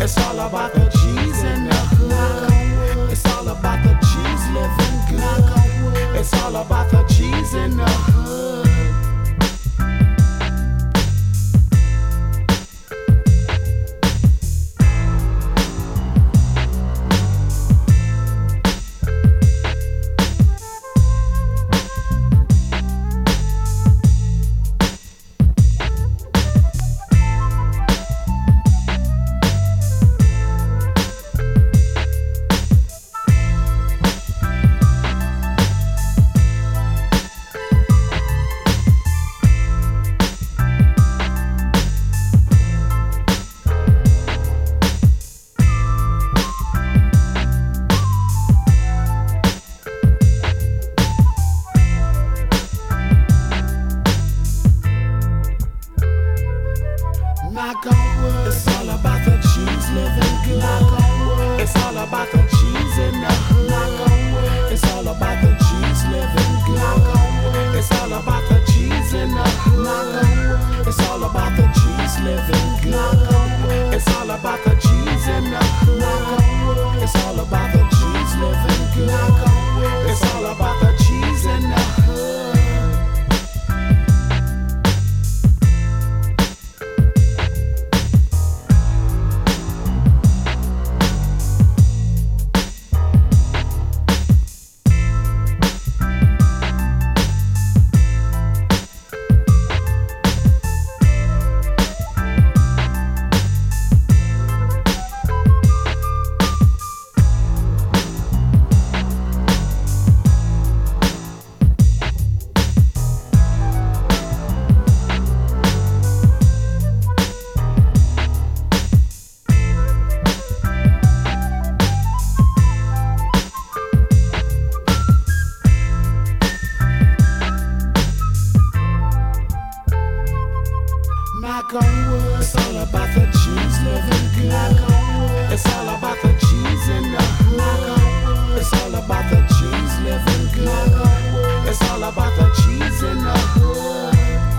It's all about the G's in the hood. It's all about the G's living good. It's all about the G's in the hood. Knock on wood. It's all about the G's living good. Knock on wood. It's all about the G's in the hood. Knock on wood. It's all about the G's living good. Knock on wood. It's all about the G's in the hood. Knock on wood. It's all about the G's living good. Knock on wood. It's all about the G's in the hood. Knock on wood. It's all about the G's living good. Knock on wood. It's all about the G's in the hood. Knock on wood. It's all about the G's living good. Knock on wood. It's all about the G's in the hood. Knock on wood. It's all about the G's living good. Knock on wood. It's all about the G's in the hood.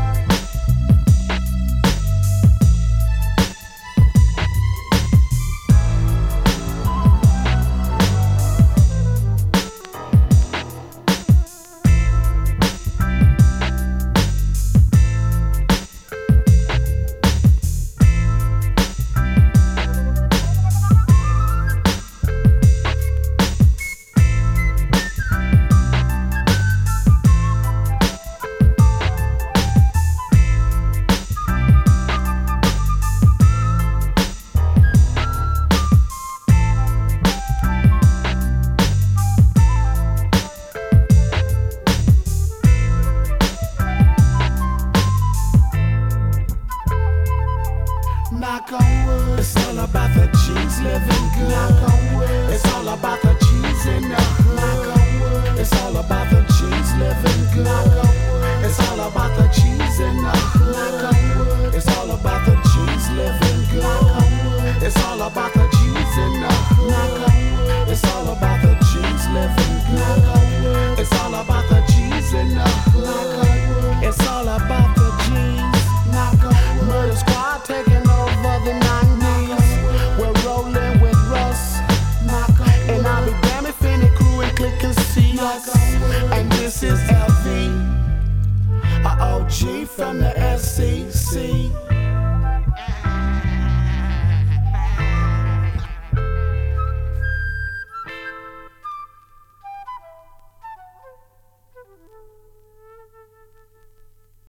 Knock on wood. It's all about the G's living good. Knock on wood. It's all about the G's in the hood. Knock on wood. It's all about the G's living good. Knock on wood. It's all about the G's in the hood. Knock on wood. It's